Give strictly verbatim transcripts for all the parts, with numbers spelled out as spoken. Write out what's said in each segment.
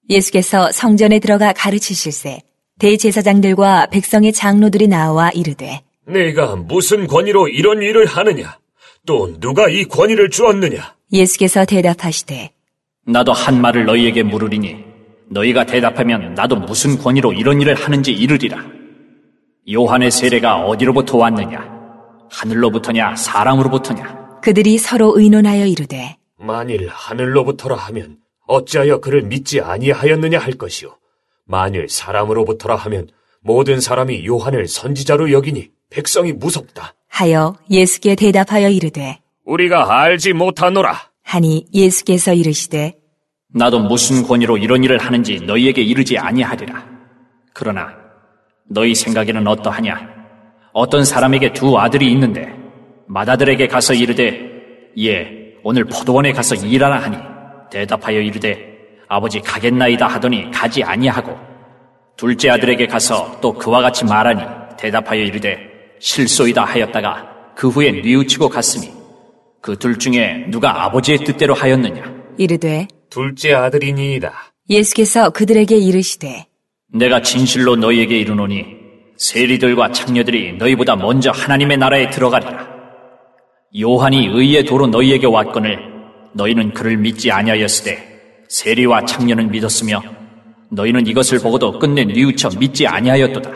예수께서 성전에 들어가 가르치실세 대제사장들과 백성의 장로들이 나와 이르되 네가 무슨 권위로 이런 일을 하느냐? 또 누가 이 권위를 주었느냐? 예수께서 대답하시되 나도 한 말을 너희에게 물으리니 너희가 대답하면 나도 무슨 권위로 이런 일을 하는지 이르리라. 요한의 세례가 어디로부터 왔느냐? 하늘로부터냐 사람으로부터냐? 그들이 서로 의논하여 이르되 만일 하늘로부터라 하면 어찌하여 그를 믿지 아니하였느냐 할 것이요 만일 사람으로부터라 하면 모든 사람이 요한을 선지자로 여기니 백성이 무섭다 하여 예수께 대답하여 이르되 우리가 알지 못하노라 하니 예수께서 이르시되 나도 무슨 권위로 이런 일을 하는지 너희에게 이르지 아니하리라. 그러나 너희 생각에는 어떠하냐? 어떤 사람에게 두 아들이 있는데 맏아들에게 가서 이르되 예 오늘 포도원에 가서 일하라 하니 대답하여 이르되 아버지 가겠나이다 하더니 가지 아니하고 둘째 아들에게 가서 또 그와 같이 말하니 대답하여 이르되 실소이다 하였다가 그 후에 뉘우치고 갔으니 그 둘 중에 누가 아버지의 뜻대로 하였느냐? 이르되 둘째 아들이니이다. 예수께서 그들에게 이르시되 내가 진실로 너희에게 이르노니 세리들과 창녀들이 너희보다 먼저 하나님의 나라에 들어가리라. 요한이 의의 도로 너희에게 왔거늘 너희는 그를 믿지 아니하였으되 세리와 창녀는 믿었으며 너희는 이것을 보고도 끝내 뉘우쳐 믿지 아니하였도다.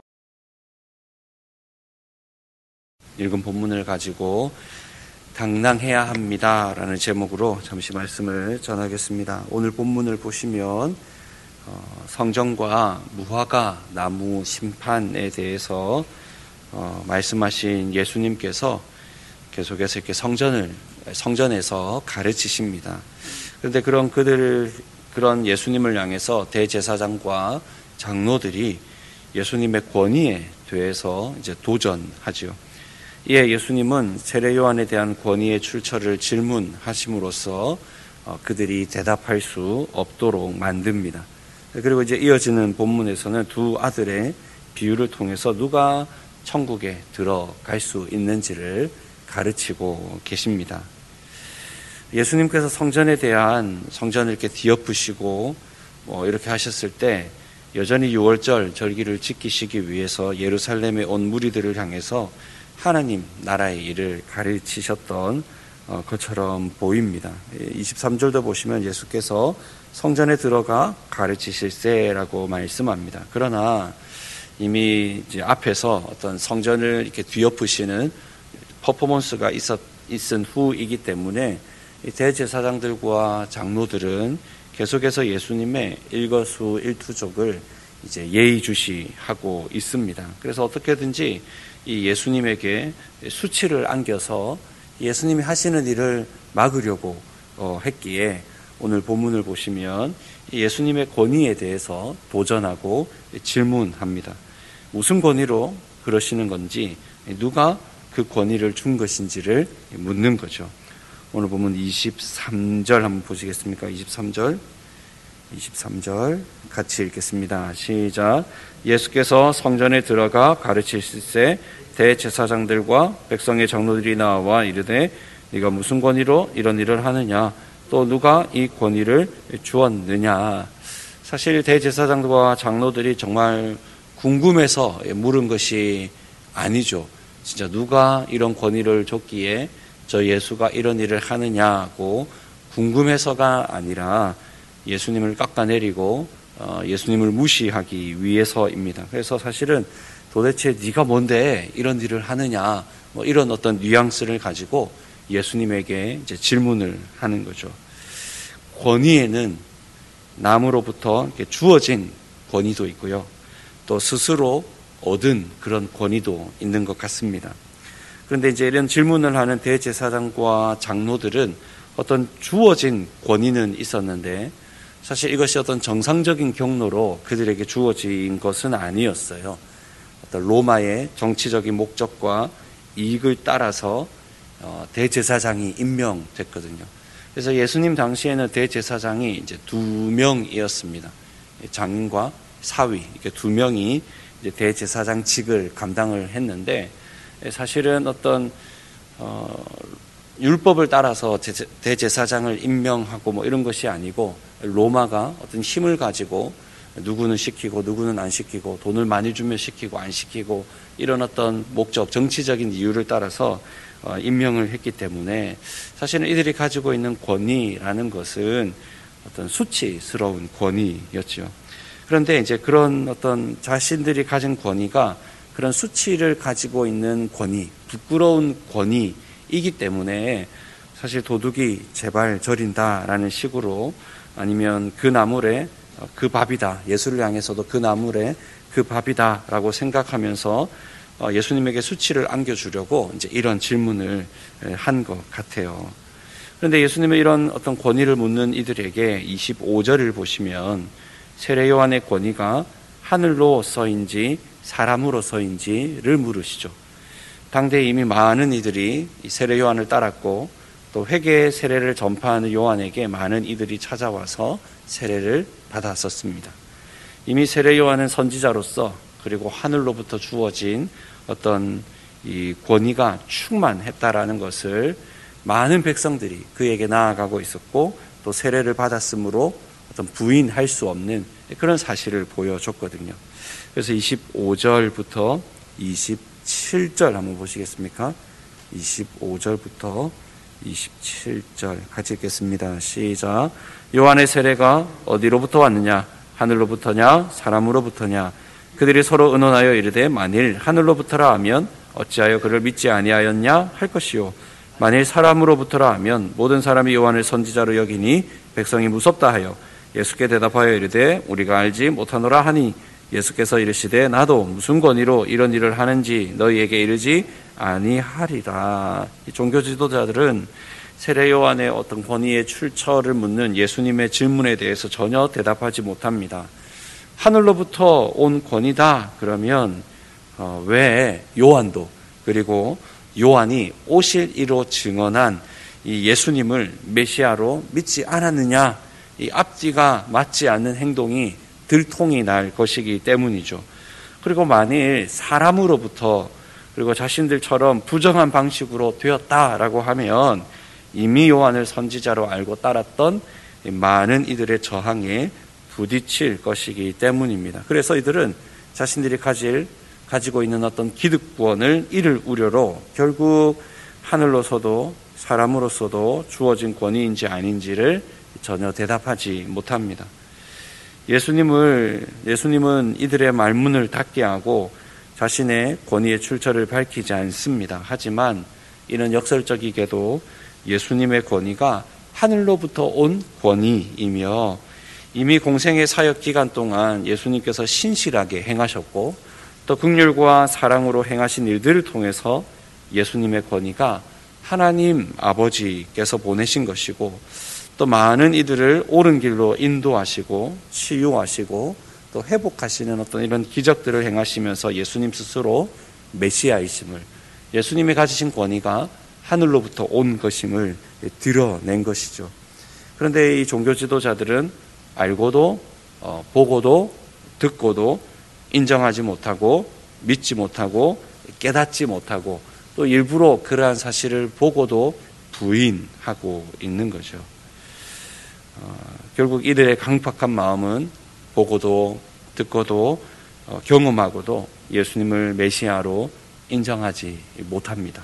읽은 본문을 가지고 당당해야 합니다라는 제목으로 잠시 말씀을 전하겠습니다. 오늘 본문을 보시면 어, 성전과 무화과 나무 심판에 대해서 어, 말씀하신 예수님께서 계속해서 이렇게 성전을 성전에서 가르치십니다. 그런데 그런 그들 그런 예수님을 향해서 대제사장과 장로들이 예수님의 권위에 대해서 이제 도전하죠. 이에 예수님은 세례 요한에 대한 권위의 출처를 질문하심으로써 어, 그들이 대답할 수 없도록 만듭니다. 그리고 이제 이어지는 본문에서는 두 아들의 비유를 통해서 누가 천국에 들어갈 수 있는지를 가르치고 계십니다. 예수님께서 성전에 대한 성전을 이렇게 뒤엎으시고 뭐 이렇게 하셨을 때 여전히 유월절 절기를 지키시기 위해서 예루살렘에 온 무리들을 향해서 하나님 나라의 일을 가르치셨던 것처럼 보입니다. 이십삼 절도 보시면 예수께서 성전에 들어가 가르치실세라고 말씀합니다. 그러나 이미 이제 앞에서 어떤 성전을 이렇게 뒤엎으시는 퍼포먼스가 있었, 있은 후이기 때문에 대제사장들과 장로들은 계속해서 예수님의 일거수일투족을 이제 예의주시하고 있습니다. 그래서 어떻게든지 이 예수님에게 수치를 안겨서 예수님이 하시는 일을 막으려고 했기에 오늘 본문을 보시면 예수님의 권위에 대해서 도전하고 질문합니다. 무슨 권위로 그러시는 건지, 누가 그 권위를 준 것인지를 묻는 거죠. 오늘 보면 이십삼 절 한번 보시겠습니까? 이십삼 절 이십삼 절 같이 읽겠습니다. 시작. 예수께서 성전에 들어가 가르치실세 대제사장들과 백성의 장로들이 나와 이르되 네가 무슨 권위로 이런 일을 하느냐? 또 누가 이 권위를 주었느냐? 사실 대제사장들과 장로들이 정말 궁금해서 물은 것이 아니죠. 진짜 누가 이런 권위를 줬기에 저 예수가 이런 일을 하느냐고 궁금해서가 아니라 예수님을 깎아내리고 예수님을 무시하기 위해서입니다. 그래서 사실은 도대체 네가 뭔데 이런 일을 하느냐, 뭐 이런 어떤 뉘앙스를 가지고 예수님에게 이제 질문을 하는 거죠. 권위에는 남으로부터 이렇게 주어진 권위도 있고요, 또 스스로 얻은 그런 권위도 있는 것 같습니다. 그런데 이제 이런 질문을 하는 대제사장과 장로들은 어떤 주어진 권위는 있었는데 사실 이것이 어떤 정상적인 경로로 그들에게 주어진 것은 아니었어요. 어떤 로마의 정치적인 목적과 이익을 따라서 대제사장이 임명됐거든요. 그래서 예수님 당시에는 대제사장이 이제 두 명이었습니다. 장인과 사위, 이렇게 두 명이 이제 대제사장직을 감당을 했는데, 사실은 어떤 어, 율법을 따라서 대제사장을 임명하고 뭐 이런 것이 아니고 로마가 어떤 힘을 가지고 누구는 시키고 누구는 안 시키고 돈을 많이 주면 시키고 안 시키고 이런 어떤 목적, 정치적인 이유를 따라서 임명을 했기 때문에 사실은 이들이 가지고 있는 권위라는 것은 어떤 수치스러운 권위였죠. 그런데 이제 그런 어떤 자신들이 가진 권위가 그런 수치를 가지고 있는 권위, 부끄러운 권위이기 때문에 사실 도둑이 제발 저린다라는 식으로 아니면 그 나물에 그 밥이다. 예수를 향해서도 그 나물에 그 밥이다라고 생각하면서 예수님에게 수치를 안겨주려고 이제 이런 질문을 한 것 같아요. 그런데 예수님의 이런 어떤 권위를 묻는 이들에게 이십오 절을 보시면 세례 요한의 권위가 하늘로서인지 사람으로서인지를 물으시죠. 당대에 이미 많은 이들이 세례 요한을 따랐고 또 회개의 세례를 전파하는 요한에게 많은 이들이 찾아와서 세례를 받았었습니다. 이미 세례 요한은 선지자로서 그리고 하늘로부터 주어진 어떤 이 권위가 충만했다라는 것을 많은 백성들이 그에게 나아가고 있었고 또 세례를 받았으므로 어떤 부인할 수 없는 그런 사실을 보여줬거든요. 그래서 이십오 절부터 이십칠 절 한번 보시겠습니까? 이십오 절부터 이십칠 절 같이 읽겠습니다. 시작. 요한의 세례가 어디로부터 왔느냐? 하늘로부터냐? 사람으로부터냐? 그들이 서로 의논하여 이르되 만일 하늘로부터라 하면 어찌하여 그를 믿지 아니하였냐 할 것이요 만일 사람으로부터라 하면 모든 사람이 요한을 선지자로 여기니 백성이 무섭다 하여 예수께 대답하여 이르되 우리가 알지 못하노라 하니 예수께서 이르시되 나도 무슨 권위로 이런 일을 하는지 너희에게 이르지 아니하리라. 이 종교 지도자들은 세례 요한의 어떤 권위의 출처를 묻는 예수님의 질문에 대해서 전혀 대답하지 못합니다. 하늘로부터 온 권위다 그러면 어, 왜 요한도 그리고 요한이 오실 이로 증언한 이 예수님을 메시아로 믿지 않았느냐? 이 앞뒤가 맞지 않는 행동이 들통이 날 것이기 때문이죠. 그리고 만일 사람으로부터 그리고 자신들처럼 부정한 방식으로 되었다라고 하면 이미 요한을 선지자로 알고 따랐던 많은 이들의 저항에 부딪힐 것이기 때문입니다. 그래서 이들은 자신들이 가질 가지고 있는 어떤 기득권을 잃을 우려로 결국 하늘로서도 사람으로서도 주어진 권위인지 아닌지를 전혀 대답하지 못합니다. 예수님을, 예수님은 이들의 말문을 닫게 하고 자신의 권위의 출처를 밝히지 않습니다. 하지만 이는 역설적이게도 예수님의 권위가 하늘로부터 온 권위이며 이미 공생의 사역 기간 동안 예수님께서 신실하게 행하셨고 또 긍휼과 사랑으로 행하신 일들을 통해서 예수님의 권위가 하나님 아버지께서 보내신 것이고 또 많은 이들을 옳은 길로 인도하시고 치유하시고 또 회복하시는 어떤 이런 기적들을 행하시면서 예수님 스스로 메시아이심을 예수님이 가지신 권위가 하늘로부터 온 것임을 드러낸 것이죠. 그런데 이 종교 지도자들은 알고도 어, 보고도 듣고도 인정하지 못하고 믿지 못하고 깨닫지 못하고 또 일부러 그러한 사실을 보고도 부인하고 있는 거죠. 어, 결국 이들의 강팍한 마음은 보고도 듣고도 어, 경험하고도 예수님을 메시아로 인정하지 못합니다.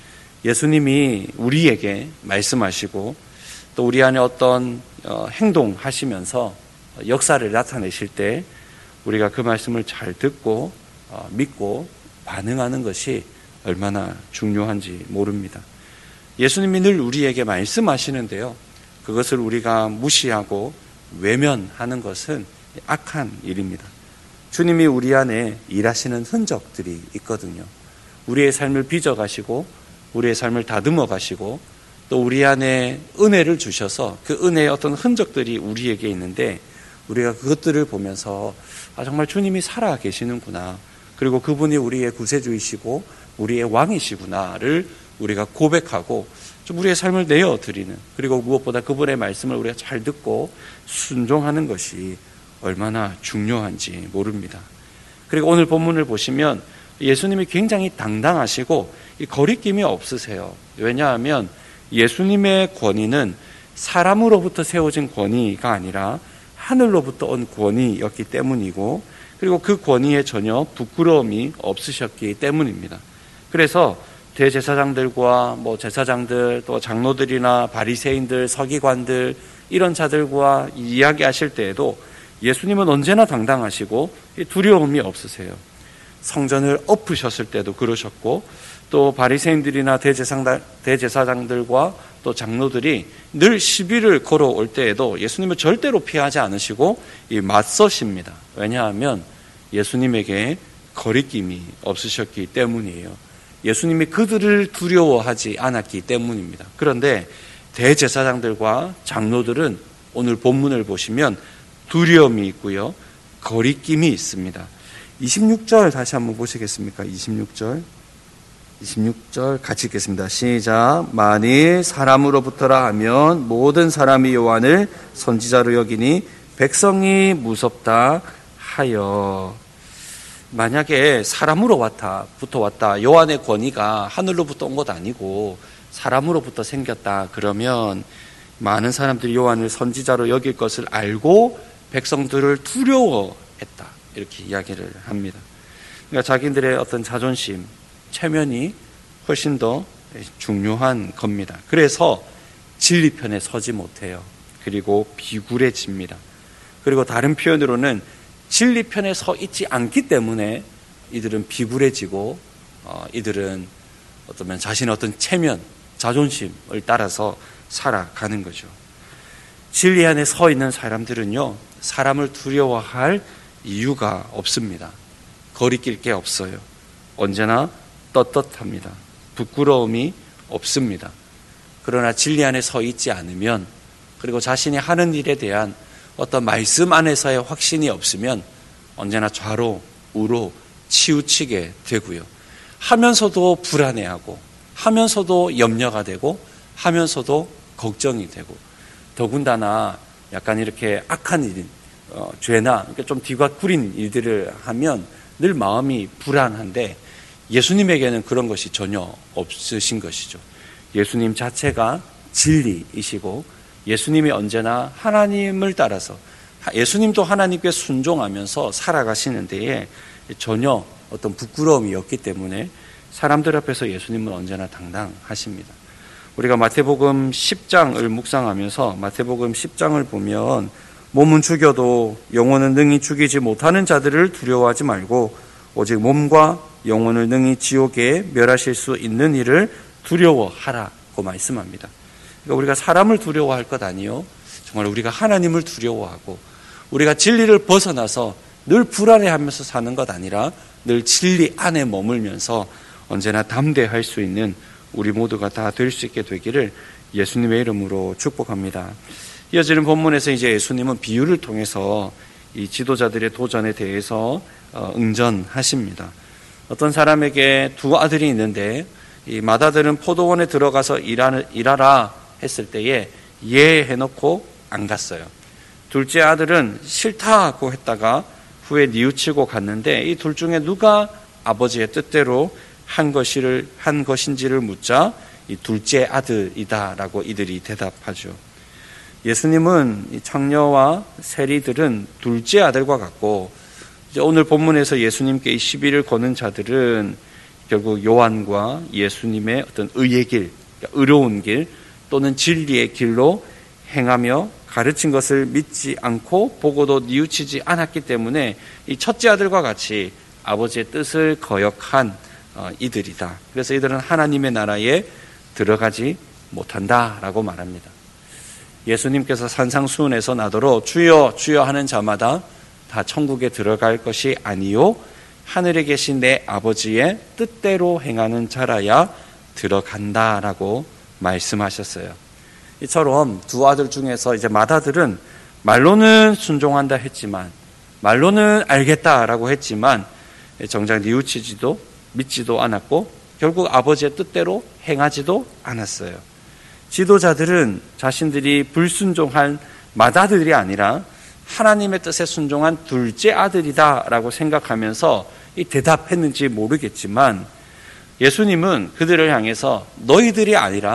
예수님이 우리에게 말씀하시고 또 우리 안에 어떤 어, 행동하시면서 역사를 나타내실 때 우리가 그 말씀을 잘 듣고 어, 믿고 반응하는 것이 얼마나 중요한지 모릅니다. 예수님이 늘 우리에게 말씀하시는데요. 그것을 우리가 무시하고 외면하는 것은 악한 일입니다. 주님이 우리 안에 일하시는 흔적들이 있거든요. 우리의 삶을 빚어가시고 우리의 삶을 다듬어 가시고 또 우리 안에 은혜를 주셔서 그 은혜의 어떤 흔적들이 우리에게 있는데 우리가 그것들을 보면서 아, 정말 주님이 살아 계시는구나. 그리고 그분이 우리의 구세주이시고 우리의 왕이시구나를 우리가 고백하고 좀 우리의 삶을 내어드리는 그리고 무엇보다 그분의 말씀을 우리가 잘 듣고 순종하는 것이 얼마나 중요한지 모릅니다. 그리고 오늘 본문을 보시면 예수님이 굉장히 당당하시고 거리낌이 없으세요. 왜냐하면 예수님의 권위는 사람으로부터 세워진 권위가 아니라 하늘로부터 온 권위였기 때문이고, 그리고 그 권위에 전혀 부끄러움이 없으셨기 때문입니다. 그래서 대제사장들과 뭐 제사장들, 또 장로들이나 바리새인들, 서기관들, 이런 자들과 이야기하실 때에도 예수님은 언제나 당당하시고 두려움이 없으세요. 성전을 엎으셨을 때도 그러셨고, 또 바리새인들이나 대제사장들과 또 장로들이 늘 시비를 걸어올 때에도 예수님은 절대로 피하지 않으시고 맞서십니다. 왜냐하면 예수님에게 거리낌이 없으셨기 때문이에요. 예수님이 그들을 두려워하지 않았기 때문입니다. 그런데 대제사장들과 장로들은 오늘 본문을 보시면 두려움이 있고요, 거리낌이 있습니다. 이십육 절 다시 한번 보시겠습니까? 이십육 절. 이십육 절 같이 읽겠습니다. 시작. 만일 사람으로부터라 하면 모든 사람이 요한을 선지자로 여기니 백성이 무섭다 하여. 만약에 사람으로 왔다, 부터 왔다, 요한의 권위가 하늘로부터 온 것 아니고 사람으로부터 생겼다, 그러면 많은 사람들이 요한을 선지자로 여길 것을 알고 백성들을 두려워했다, 이렇게 이야기를 합니다. 그러니까 자기들의 어떤 자존심, 체면이 훨씬 더 중요한 겁니다. 그래서 진리 편에 서지 못해요. 그리고 비굴해집니다. 그리고 다른 표현으로는 진리 편에 서 있지 않기 때문에 이들은 비굴해지고, 어, 이들은 어쩌면 자신의 어떤 체면, 자존심을 따라서 살아가는 거죠. 진리 안에 서 있는 사람들은요, 사람을 두려워할 이유가 없습니다. 거리낄 게 없어요. 언제나 떳떳합니다. 부끄러움이 없습니다. 그러나 진리 안에 서 있지 않으면, 그리고 자신이 하는 일에 대한 어떤 말씀 안에서의 확신이 없으면 언제나 좌로 우로 치우치게 되고요, 하면서도 불안해하고, 하면서도 염려가 되고, 하면서도 걱정이 되고, 더군다나 약간 이렇게 악한 일, 어, 죄나 좀 뒤가 구린 일들을 하면 늘 마음이 불안한데, 예수님에게는 그런 것이 전혀 없으신 것이죠. 예수님 자체가 진리이시고, 예수님이 언제나 하나님을 따라서, 예수님도 하나님께 순종하면서 살아가시는 데에 전혀 어떤 부끄러움이 없기 때문에 사람들 앞에서 예수님은 언제나 당당하십니다. 우리가 마태복음 십 장을 묵상하면서 마태복음 십 장을 보면, 몸은 죽여도 영혼은 능히 죽이지 못하는 자들을 두려워하지 말고 오직 몸과 영혼을 능히 지옥에 멸하실 수 있는 이를 두려워하라고 말씀합니다. 그러니까 우리가 사람을 두려워할 것 아니요, 정말 우리가 하나님을 두려워하고, 우리가 진리를 벗어나서 늘 불안해하면서 사는 것 아니라 늘 진리 안에 머물면서 언제나 담대할 수 있는 우리 모두가 다 될 수 있게 되기를 예수님의 이름으로 축복합니다. 이어지는 본문에서 이제 예수님은 비유를 통해서 이 지도자들의 도전에 대해서 응전하십니다. 어떤 사람에게 두 아들이 있는데, 이 맏아들은 포도원에 들어가서 일하라 했을 때에 예 해놓고 안 갔어요. 둘째 아들은 싫다고 했다가 후에 뉘우치고 갔는데, 이 둘 중에 누가 아버지의 뜻대로 한 것을 한 것인지를 묻자 이 둘째 아들이다라고 이들이 대답하죠. 예수님은 이 창녀와 세리들은 둘째 아들과 같고, 이제 오늘 본문에서 예수님께 이 시비를 거는 자들은 결국 요한과 예수님의 어떤 의의 길, 그러니까 의로운 길 또는 진리의 길로 행하며 가르친 것을 믿지 않고 보고도 뉘우치지 않았기 때문에 이 첫째 아들과 같이 아버지의 뜻을 거역한 이들이다. 그래서 이들은 하나님의 나라에 들어가지 못한다라고 말합니다. 예수님께서 산상수훈에서 나더러 주여 주여 하는 자마다 다 천국에 들어갈 것이 아니요 하늘에 계신 내 아버지의 뜻대로 행하는 자라야 들어간다라고 말씀하셨어요. 이처럼 두 아들 중에서 이제 맏아들은 말로는 순종한다 했지만, 말로는 알겠다라고 했지만 정작 뉘우치지도 믿지도 않았고 결국 아버지의 뜻대로 행하지도 않았어요. 지도자들은 자신들이 불순종한 맏아들이 아니라 하나님의 뜻에 순종한 둘째 아들이다라고 생각하면서 이 대답했는지 모르겠지만, 예수님은 그들을 향해서 너희들이 아니라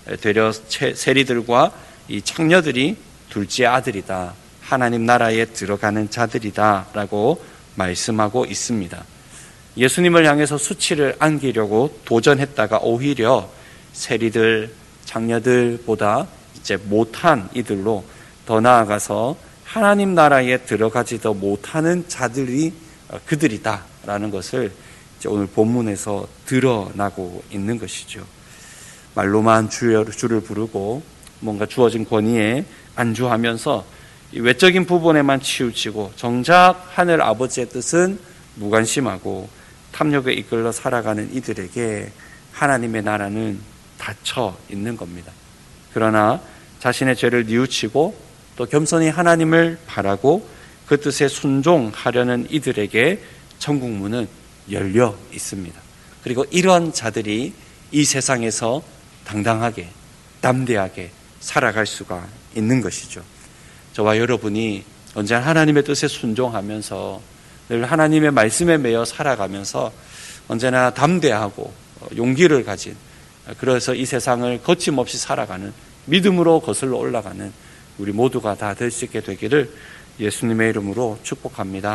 되려 세리들과 이 창녀들이 둘째 아들이다. 하나님 나라에 들어가는 자들이다 라고 말씀하고 있습니다. 예수님을 향해서 수치를 안기려고 도전했다가 오히려 세리들, 창녀들보다 이제 못한 이들로 더 나아가서 하나님 나라에 들어가지도 못하는 자들이 그들이다라는 것을 이제 오늘 본문에서 드러나고 있는 것이죠. 말로만 주를 부르고 뭔가 주어진 권위에 안주하면서 이 외적인 부분에만 치우치고 정작 하늘 아버지의 뜻은 무관심하고 탐욕에 이끌려 살아가는 이들에게 하나님의 나라는 닫혀 있는 겁니다. 그러나 자신의 죄를 뉘우치고 또 겸손히 하나님을 바라고 그 뜻에 순종하려는 이들에게 천국 문은 열려 있습니다. 그리고 이런 자들이 이 세상에서 당당하게 담대하게 살아갈 수가 있는 것이죠. 저와 여러분이 언제나 하나님의 뜻에 순종하면서 늘 하나님의 말씀에 매여 살아가면서 언제나 담대하고 용기를 가진, 그래서 이 세상을 거침없이 살아가는, 믿음으로 거슬러 올라가는 우리 모두가 다 될 수 있게 되기를 예수님의 이름으로 축복합니다.